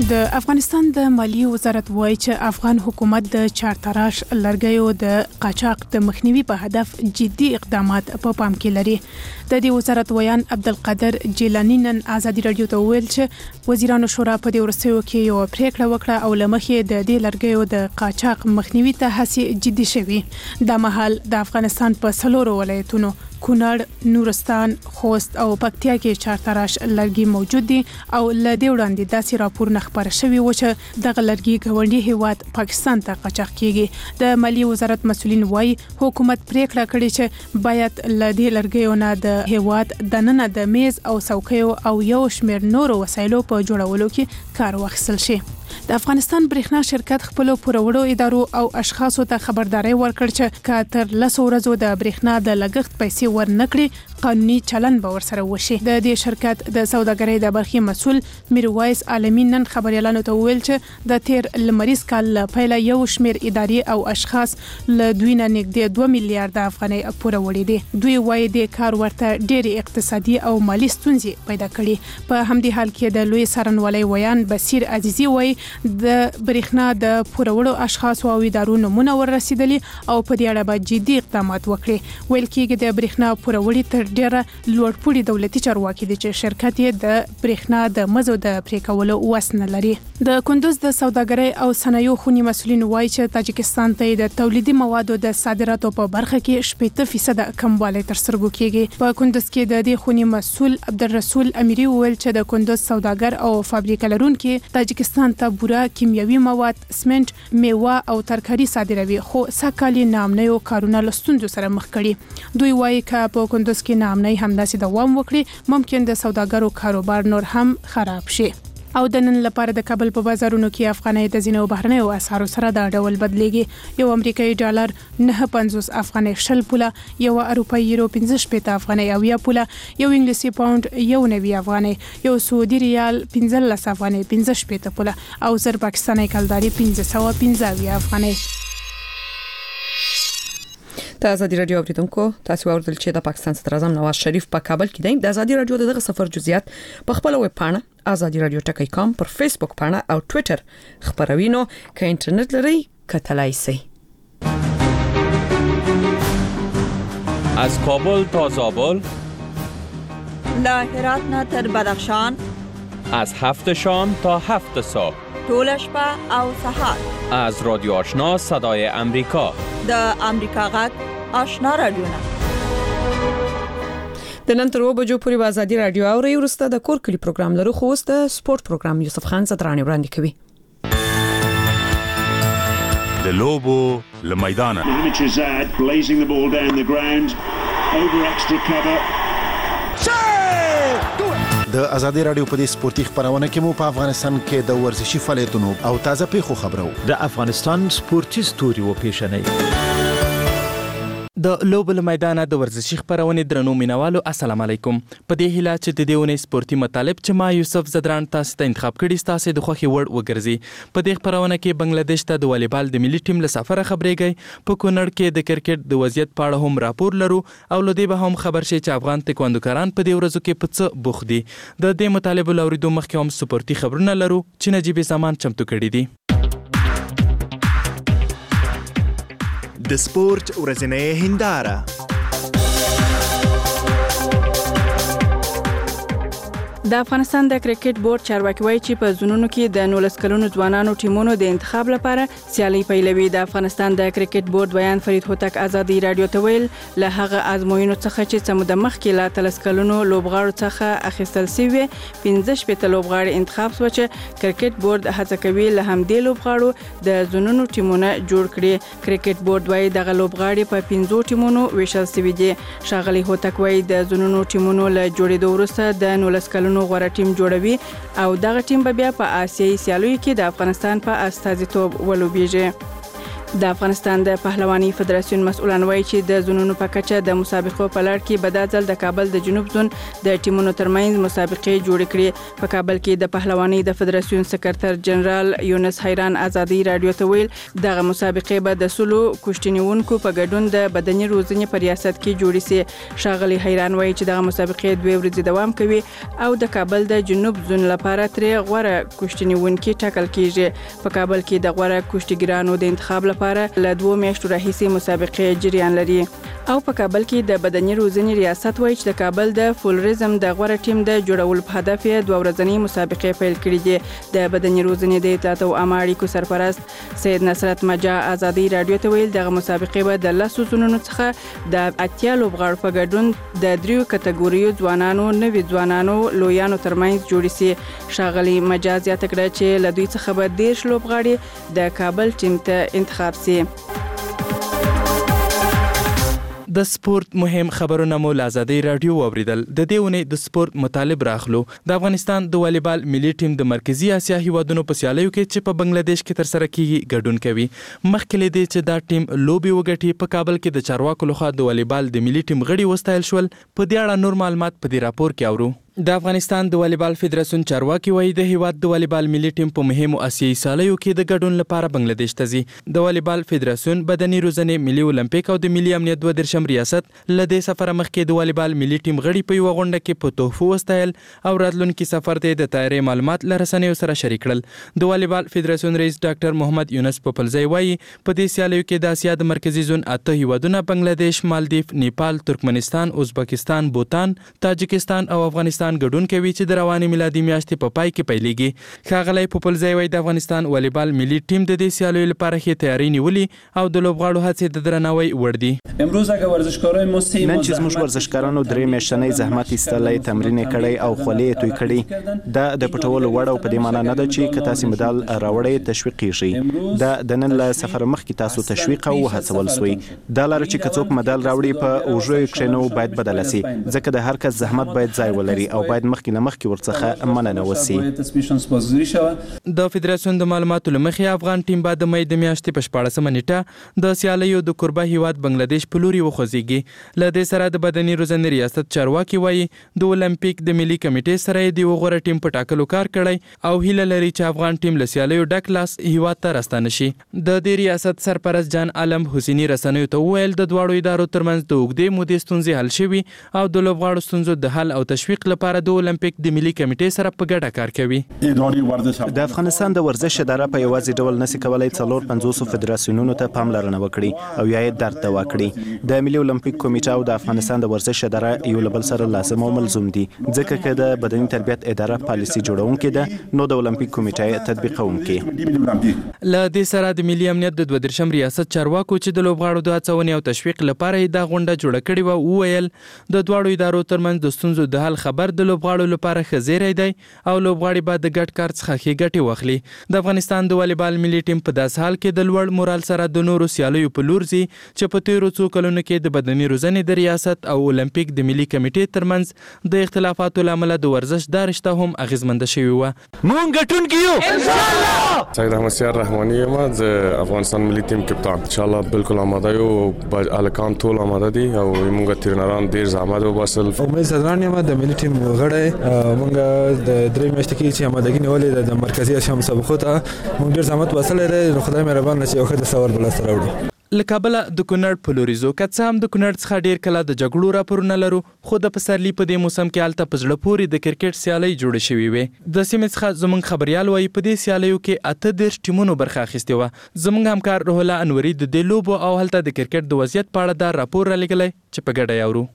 د افغانستان د مالیې وزارت وایي چې افغان حکومت د چارتراش لرګیو د قاچاق د مخنیوي په هدف جدي اقدامات په پام کې لري. د دې وزارت ویان عبدالقادر جیلانی نن ازادي رادیو ته ویل چې وزیرانو شورا په دې ورسېو کې یو پریکړه وکړه او لمخې د دې لرګیو د قاچاق مخنیوي ته هڅې جدي شوي. د مهال د افغانستان په 4 ولایتونو کونړ، نورستان، خوست او پکتیا کې چارتراش لرګي موجود دي او له دې وړاندې داسې راپور خبر شوی و چې دغه لرګي ګاونډي هیواد پاکستان ته قاچاق کیږي. د مالیې وزارت مسؤلین وایي حکومت پریکړه کړې چې باید له دې لرګیو نه د هیواد دننه د میز او څوکیو او یو شمېر نورو وسایلو په جوړولو کې کار واخیستل شي. د افغانستان برېښنا شرکت خپل پوروړو ادارو او اشخاصو ته خبرداري ورکړ چې کاتر 10 ورځو د برېښنا د لګښت پیسې ورنکړي قانوني چلن به ورسره وشي. د دې شرکت د سوداګرۍ د برخې مسؤل میرویس عالمي نن خبريالانو ته ویل چې د تیر لمریز کال پیله یو شمېر ادارې او اشخاص له دوی نه نږدې 2 میلیارډ افغانۍ پوروړي دي. دوی وایي د کار ورته ډېری اقتصادي او مالی ستونزې پیدا کړي. په همدې حال کې د لوی څارنوالۍ ویان بصیر عزیزي وایي د برېښنا د پوروړو اشخاص او ادارو نمونه ورسېدلي او په دې اړه به جدي اقدامات وکړي. ویل کېږي د برېښنا پوروړي تر ډیره لوړپوړي دولتي چارواکي دي چې شرکت یې د برېښنا د مزو د پرې کولو وس نه لري. د کندوز د سوداګرۍ او صنایعو خونی مسؤلین وایي چې تاجکستان ته د تولیدي موادو د صادراتو په برخه کې 70% کموالی تر سترګو کېږي. په کندوز کې د دې خونی مسؤل عبدالرسول امیری ویل چې د کندوز سوداګر او فابریکه لرونکي تاجکستان ته بوره، کیمیاوي مواد، سمنټ، میوه او ترکاري صادروي، خو سږکال نامنیو کارونه له ستونزو سره مخ کړي. دوی وایي چې په کندوز کې نامنۍ همداسې دوام وکړي ممکن د سوداګرو کاروبار نور هم خراب شي. او د نن لپاره د کابل په بازارونو کې افغانۍ د ځینو بهرنیو اسعارو سره دا ډول بدلېږي. یو امریکایي ډالر 9.50 افغانۍ 20 پوله، یو اروپایي یورو 15 افغانۍ 90 پوله، یو انګلیسي پاوند 90 افغانۍ، یو سعودي ریال 15 افغانۍ 15 پوله او زر پاکستاني کلداري 515 افغانۍ. د ازادي رادیو اوریدونکو تاسو اوریدل چې د پاکستان صدر اعظم نواز شریف په کابل کې د ازادي رادیو دغه سفر جزئیات په خپل ویب پاڼه ازادي رادیو ټکی.com پر فیسبوک پاڼه او ټوئیټر خبروینو کې انټرنیټ لري کتلای شئ. از کابل تا زابل، له هرات نه تر بدخشان، از 7 شام تا 7 صبح، طول شپه او سحر، از رادیو آشنا صدای امریکا، د امریکا غږ آشنا رادیو نه. د نن تر 2 بجو پورې ازادي رادیو اوري. ورسته د کور کلی پروګرام لرو، خو اوس د سپورت پروګرام یوسف خان زترانی وړاندې کوي. د لوبو له میدانه Hamid blazing the ball down the ground over extra cover. د ازادي رادیو په دې سپورتي خبرونه کې مو په افغانستان کې د ورزشي فعالیتونو او تازه پیښو خبرو. د افغانستان سپورتي ستوري و پیښنې د لوبل میدان د ورزشي خبرونه درنو مینوالو السلام علیکم. په دې هیله چې د دیونه سپورتي مطالب چې ما یوسف زدران تاسو ته انتخاب کړی تاسو د خوخي وړ وګرځي. په دې خبرونه کې بنگلاديش ته د والیبال د ملي ټیم له سفر خبرېږي. په کونړ کې د کرکټ د وضعیت په اړه هم راپور لرو او لدی به هم خبر شي چې افغان تکواندوکاران په دې ورځو کې په څه بوخ دي. د دې مطالب لوریدو مخکې هم سپورتي خبرونه لرو چې نجيب زمان چمتو کړی دي. د سپورت ورځنۍ هنداره. د افغانستان د کرکټ بورډ چارواکي وایي چې په زونونو کې د 19 کلونو ځوانانو ټیمونو د انتخاب لپاره سیالي پیلوي. د افغانستان د کرکټ بورډ بیان فرید هوتک ازادي رادیو ته ویل له هغه ازموینو څخه چې سمود مخکې لا 13 کلونو لوبغاړو څخه اخیستل شوی 15 لوبغاړي انتخاب شو چې کرکټ بورډ هڅه کوي له همدې لوبغاړو د زونونو ټیمونه جوړ کړي. کرکټ بورډ وایي دغه لوبغاړي په 15 ټیمونو ویشل شوي دي. شاغلي هوتک وایي د زونونو ټیمونو له جوړېدو وروسته د 19 کلونو غوړه ټیم جوړوي او دغه ټیم به بیا په آسیایي سیالیو کې د افغانستان په استازیتوب ولوبېږي. د افغانستان د پهلواني فدراسیون مسؤلان وایي چې د زونونو په کچه د مسابقو په لړ کې به دا ځل د کابل د جنوب زون د ټیمونو ترمنځ مسابقې جوړې کړي. په کابل کې د پهلواني د فدراسیون سکرټر جنرال یونس حیران ازادي رادیو ته ویل دغه مسابقې به د سلو کوشتنیونکو په ګډون د بدني روزنې په ریاست کې جوړې سي. ښاغلي حیران وایي چې دغه مسابقې 2 ورځې دوام کوي او د کابل د جنوب زون لپاره ترې غوره کوشتنیونکي ټاکل کیږي. په کابل کې د غوره کوشتګرانو د انتخاب لپاره له 2 میاشتو راهیسې مسابقې جریان لري. او په کابل کې د بدني روزنې ریاست وایي چې د کابل د فولریزم د غوره ټیم د جوړولو په هدف یې 2 ورځنۍ مسابقې پیل کړې دي. د بدني روزنې د اطلاعات او عامه اړیکو سرپرست سید نصرت مجا ازادي رادیو ته ویل دغه مسابقې به د 10 زونونو څخه د 80 لوبغاړو په ګډون د 3 کټګوریو ځوانانو، نوي ځوانانو، لویانو ترمنځ جوړې سي. ښاغلي مجا زیاته کړه چې له دوی څخه به 10 لوبغاړي د کابل ټیم ته انتخاب سي. د سپورت مهم خبرونه مو له ازادي رادیو اوریدل. د دې ونې د سپورت مطالب راخلو. د افغانستان د والیبال ملي ټیم د مرکزی اسیا هیوادونو په سیالیو کې چې په بنگلاديش کې تر سره کیږي ګډون کوي. مخکې له دې چې دا ټیم لوبي وګټي په کابل کې د چارواکو لخوا د والیبال د ملي ټیم غړي وستایل شول. په دې اړه نور معلومات په دې راپور کې اورو. د افغانستان د والیبال فدراسیون چارواکي وایي د هیواد د والیبال ملي ټیم په مهمو آسیایي سیالیو کې د ګډون لپاره بنگلاديش ته ځي. د والیبال فدراسیون بدني روزنې ملي اولمپیک او د ملي امنیت 2 ریاست له دې سفر مخکې د والیبال ملي ټیم غړي په یو غونډه کې په تحفو وستایل او راتلونکي سفر ته د تیاری معلومات له رسنیو سره شریک کړل. د والیبال فدراسیون رئیس ډاکټر محمد یونس پپلزی وایي په دې سیالیو کې د اسیا د مرکزی زون 8 هیوادونه بنگلاديش، مالدیف، نیپال، ترکمنستان، ازبکستان، بوتان، تاجکستان او افغانستان ګډون کوي چې د رواني میلادي میاشتې په پای کې پیلېږي. ښاغلی پپلزی وایي د افغانستان والیبال ملي ټیم د دې سیالیو لپاره ښې تیاری نیولې او د لوبغاړو هڅې د درناوي وړ دي. امروز اگه ورزشکارای ما نن چې زموږ ورزشکارانو 3 میاشتنۍ زحمت ایستلی، تمرین کړی او خولې توی کړي، دا د پټولو وړ او په دې معنی نه ده چې که تاسو مډال راوړئ تشویق کیږي. دا د نن له سفر مخکې تاسو تشویق او هڅول سوی. دا لاره چې که څوک مډال راوړي په اوږو کښینو باید بدله سي، ځکه د هر کس زحمت باید ځای ولري او باید مخکې ورڅخه مننه وسی. د فدراسیون د معلوماتو لمخې افغان ټیم بعد د مې د میاشتې په 14 نیټه د سیالیو د کوربه هیواد بنگلاديش په لوري وخوځيږي. له دې سره د بدني روزنې ریاست چارواکي وایي د اولمپیک د ملي کمیټې سره د غوړه ټیم په ټاکلو کار کړی او هیله لري چې افغان ټیم له سیالیو ډک لاس هیواد ته راستانه شي. د دې ریاست سرپرست جان عالم حسیني رسنیو ته وویل د دواړو ادارو ترمنځ د اوږدې مودې ستونزې حل شوي او د لوبغاړو ستونزو د حل او تشویق لپاره د اولمپیک د ملي کمیټې سره په ګډه کار کوي. د افغانستان د ورزش اداره په یوازې ډول نشي کولای 450 فدراسیونونو ته پاملرنه وکړي او یا یې درد دوا کړي. د ملي اولمپیک کمیټه او د افغانستان د ورزش اداره یو له بل سره لازم او ملزوم دي، ځکه چې د بدني تربیت اداره پالیسي جوړونکې ده نو د اولمپیک کمیټه تطبیقونکې. له دې سره د ملي امنیت د 2 ریاست چارواکو چې د لوبغاړو د هڅونې او تشویق لپاره دا غونډه جوړه کړې و وویل د دواړو ادارو ترمنځ د ستونزو د حل خبر د لوبغاړو لپاره خزیری دی او لوبغاړي باید د ګډ کار څخه ښې ګټې واخلي. د افغانستان د والیبال ملي ټیم په داس حال کې د لوړ مورال سره د نورو سیالیو په لور ځي چې په تیرو څو کلونو کې د بدني روزنې د ریاست او اولمپیک د ملي کمیټې ترمنځ د اختلافاتو له امله د ورزش دا رشته هم اغیزمنده شوې وه. مونږ ګټونکي یو ان شاء الله. سید احمد سیار رحماني یم، زه افغانستان ملي ټیم کپتان. ان شاء الله بالکل آماده یو، الکان ټول آماده دي او موږ ترنران ډیر زحمت وباسل. امید صدران یم د ملي ټیم غړی. موږ د 3 میاشتې کې چې آمادګي نیولې د مرکزی اسیا مسابقو ته موږ ډیر زحمت واسل لري. خدای مهربان نشي او خدای سوار بل سره وړي. له کابله د کونړ په لوري ځو که څه هم د کونړ څخه ډیر کله د جګړو راپورونه لرو، خو د پسرلي په دې موسم کې هلته په زړه پورې د کرکټ سیالۍ جوړې شوې وې. د سیمې څخه زموږ خبریال وایي په دې سیالیو کې 38 ټیمونو برخه اخیستې وه. زموږ همکار روح الله انوري د دې لوبو او هلته د کرکټ د وضعیت په اړه دا راپور رالیږلی چې په ګډه یې اورو.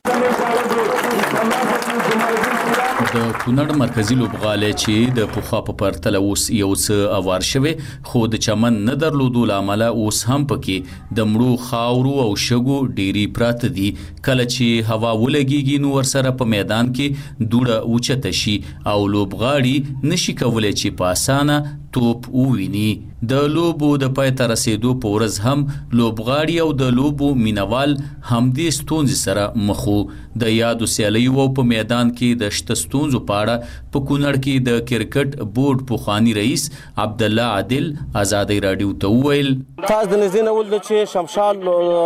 د کونړ مرکزی لوبغالی چې د پخوا په پرتله اوس یو څه اوار شوی، خو د چمن نه درلودو له امله اوس هم پکې د مړو خاورو او شګو ډیری پراته دي. کله چې هوا ولګیږي نو ورسره په میدان کې دوړه اوچته شي او لوبغاړي نشي کولی چې په اسانه توپ وویني. د لوبو د پای ته رسیدو په ورځ هم لوبغاړي او د لوبو مینوال همدې ستونزې سره مخ وو. د یادو سیالیو په میدان کې د شته ستونزو په اړه په کونړ کې د کرکټ بورډ پخوانی رئیس عبدالله عادل ازادي رادیو ته وویل تاسو د نږدې نه ولید چې شمشال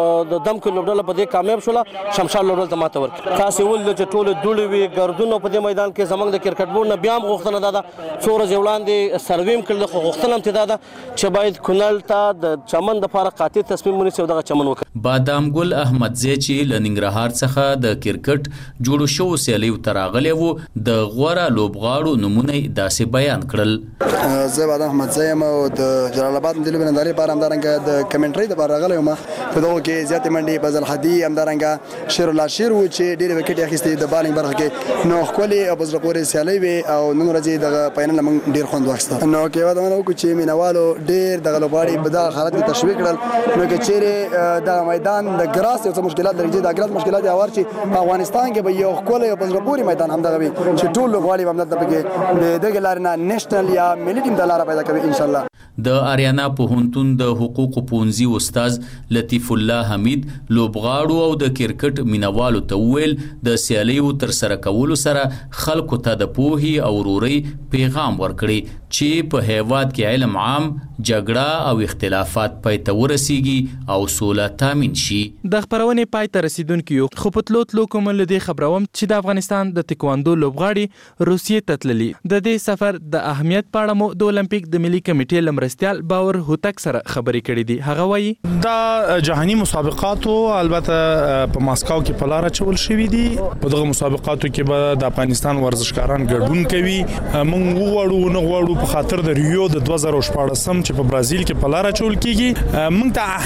د دم کې لوبډله په دې کامیاب شوله، شمشال لوبډله ته ماته ورکړه. تاسو ولید چې ټول دوړې وي ګردونه په دې میدان کې زمونږ د کرکټ بورډ نه بیا هم غوښتنه ده څو ورځې وړاندې سرویم کړل، خو غوښتنه هم ده چې باید کونړ ته د چمن دپاره قاطع تصمیم ونیسي او دغه چمن وکړي. بادام ګل احمدزی چې له ننګرهار څخه د کرکټ جوړو شو سیالیو ته راغلی و د غوره لوبغاړو نمونه داسې بیان کړل. زه بادام احمدزی یم او د جلال آباد د لوبې نندارې لپاره همدارنګه د کمنټرۍ دپاره راغلی یم. په دغو کې زیاتې منډې فضل هدي همدارنګه شیر الله شیر و چې ډېرې وکټې اخیستې د بالینګ برخه کې. نو ښکلې او په زړه پورې سیالۍ وې او نن ورځې دغه فاینل موږ ډېر خوند واخیسته. نو کې واده ونه وکړو چې مینوالو ډېر دغه لوبغاړي په دغه حالت کې تشویق کړل. نو که چیرې دغه میدان د ګراس یو څه مشکلات لري، د ګراس مشکلات یې هوار چې په افغانستان کې به یو ښکلی او په زړه پورې میدان همدغه وي چې ټول لوبغاړي به همدلته پکې د دغې لارې نه نیشنل یا ملي ټیم ته لاره پیدا کوي انشاءالله. د اریانا پوهنتون د حقوقو پوهنځي استاد لطیف الله حمید لوبغاړو او د کرکټ مینوالو ته وویل د سیالیو تر سره کولو سره خلکو ته د پوهې او ورورۍ پیغام ورکړي چې په هیواد کې علم عام، جګړه او اختلافات پای ته ورسیږي او سوله تامین شي. د خبرونې پای ته رسیدونکو یو خو په تلو کوم له دې خبروم چې د افغانستان د تکواندو لوبغاړي روسیې ته تللي. د دې سفر د اهمیت په اړه مو د اولمپیک د ملي کمیټې لمرستیال باور هوتک سره خبرې کړې دي. هغه وایي دا جهاني مسابقاتو البته په ماسکو کې په لار چول شوې دي. په دغه مسابقاتو کې به د افغانستان ورزشکاران ګډون کوي. موږ وغواړو نه غواړو په خاطر د ریو د 2014 چې په برازیل کې په لار چول کیږي موږ ته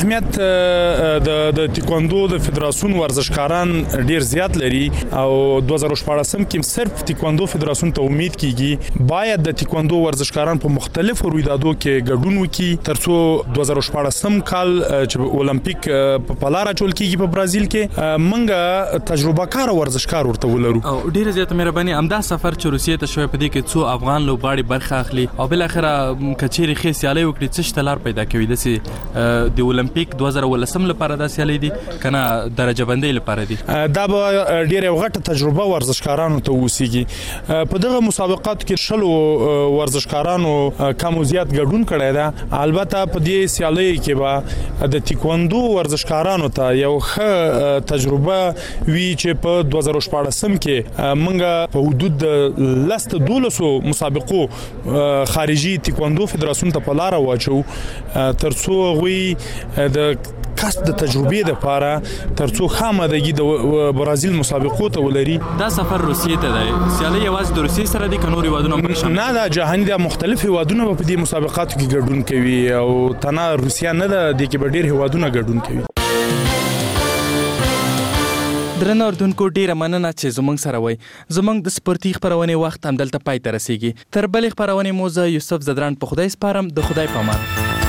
اهمیت د تکواندو د فدراسیون ورزشکاران ډیر زیات لري او 2014 کې صرف تکواندو فدراسیون ته امید کیږي باید د تکواندو ورزشکاران په مختلفو رویدادو کې ګډون وکړي ترڅو 2014 کال چې اولمپیک په لار چول کیږي په برازیل کې موږ تجربه کار ورزشکار ورته ولرو. او ډیر زیات مهرباني امدا سفر چې روسیې ته شوی په دې کې څو افغان لوبغاړي برخه اخلي او بل اخره کچيري خې سیالي وکړي څه شتلار پیدا کوي د اولمپیک 2018 لپاره د سیالي دي کنه درجه بندۍ لپاره دي. دا به ډیره غټه تجربه ورزشکارانو ته وسیږي. په دغه مسابقاتو کې شلو ورزشکارانو کم زیات ګډون کړی دا. البته په دې سیالي کې به د تکواندو ورزشکارانو ته یو ښه تجربه وی چې په 2014 کې موږ په حدود د 12 مسابقو خارجي تکواندو فدراسیون ته په لار واچو ترڅو غوي د کسب د تجربې لپاره ترڅو خامدګي د برازیل مسابقو ته ولري. دا سفر روسیې ته دی. سیالي یوازې د روسیې سره دي کنوري وادونه نه دا جهاني د مختلف هوادونو په دې مسابقاتو کې ګډون کوي او تنه روسیا نه ده د کې ډېر هوادونه ګډون کوي. درنه اردوونکو ډیره مننه چې زمونږ سره وای. زمونږ د سپورتي خبرونې وخت همدلته پای ته رسیږي. تر بلې خبرونې مو زه یوسف زدران په خدای سپارم. د خدای پامان.